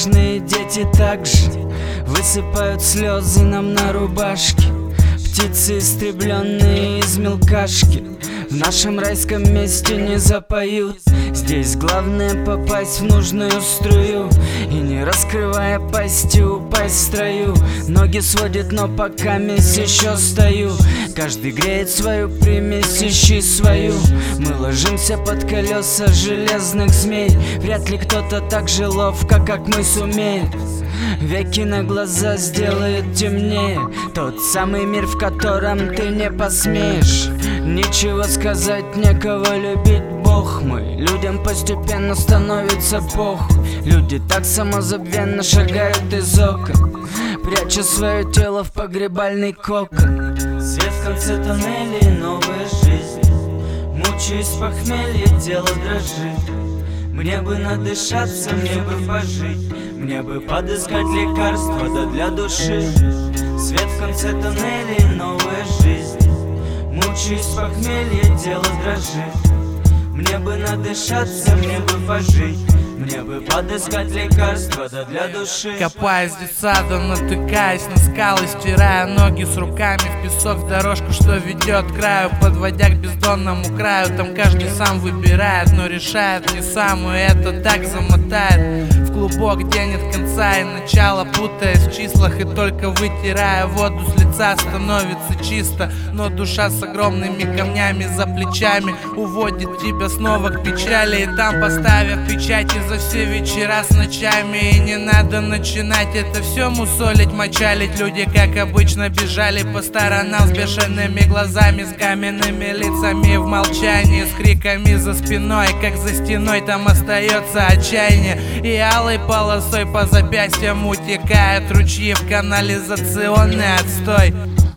нежные дети также высыпают слезы нам на рубашки. Птицы, истребленные из мелкашки, в нашем райском месте не запоют. Здесь главное попасть в нужную струю и, не раскрывая пасти, упасть в строю. Ноги сводит, но пока месть еще стою. Каждый греет свою примесь, ищи свою. Мы ложимся под колеса железных змей. Вряд ли кто-то так же ловко, как мы, сумеет веки на глаза сделает темнее. Тот самый мир, в котором ты не посмеешь ничего сказать, некого любить. Бог мой, людям постепенно становится похуй. Люди так самозабвенно шагают из окон, пряча свое тело в погребальный кокон. Свет в конце тоннеля и новая жизнь. Мучаюсь в похмелье, тело дрожит. Мне бы надышаться, мне бы пожить, мне бы подыскать лекарства, да для души. Свет в конце тоннеля и новая жизнь. Мучаюсь в похмелье, тело дрожит. Мне бы надышаться, мне бы пожить, мне бы подыскать лекарства, да для души. Копаясь детсадом, натыкаясь на скалы, стирая ноги с руками в песок, в дорожку, что ведет к краю, подводя к бездонному краю. Там каждый сам выбирает, но решает не сам, и это так замотает в клубок, где нет конца и начала, путаясь в числах, и только вытирая воду с лица становится чисто. Но душа с огромными камнями за плечами уводит тебя снова к печали, и там, поставив печати за все вечера с ночами, и не надо начинать это все мусолить, мочалить. Люди, как обычно, бежали по сторонам с бешеными глазами, с каменными лицами в молчании, с криками за спиной, как за стеной там остается отчаяние. И алой полосой по запястьям утекают ручьи в канализационный отстой.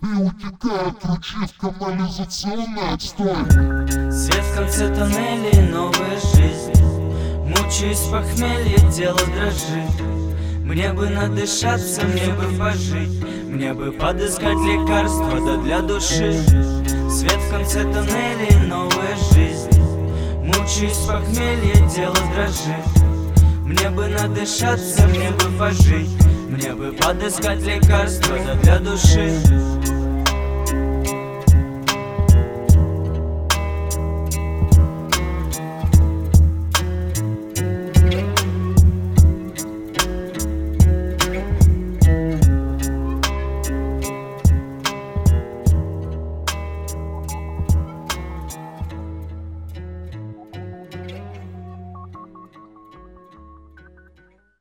Утекают ручьи в канализационный отстой. Свет в конце тоннеля и новая жизнь. Мучаюсь в похмелье, тело дрожит. Мне бы надышаться, мне бы пожить, мне бы подыскать лекарства, да для души. Свет в конце тоннеля и новая жизнь. Мучаюсь в похмелье, тело дрожит. Мне бы надышаться, мне бы пожить, мне бы подыскать лекарства, да для души.